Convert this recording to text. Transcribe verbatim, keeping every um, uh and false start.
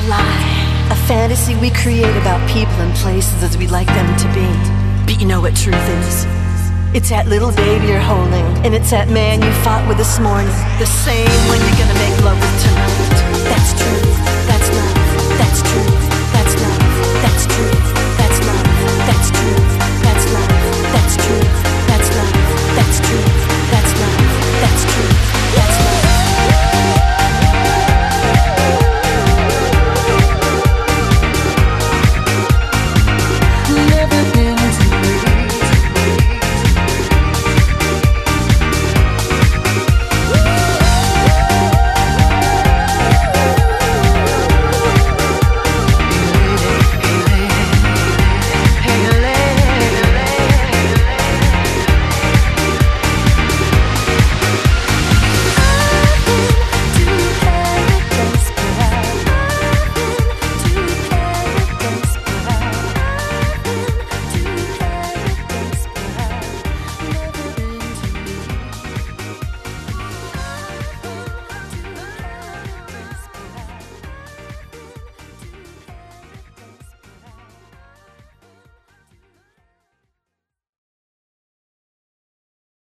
lie, a fantasy we create about people and places as we'd like them to be. But you know what truth is? It's that little baby you're holding, and it's that man you fought with this morning, the same one you're gonna make love with tonight. That's truth.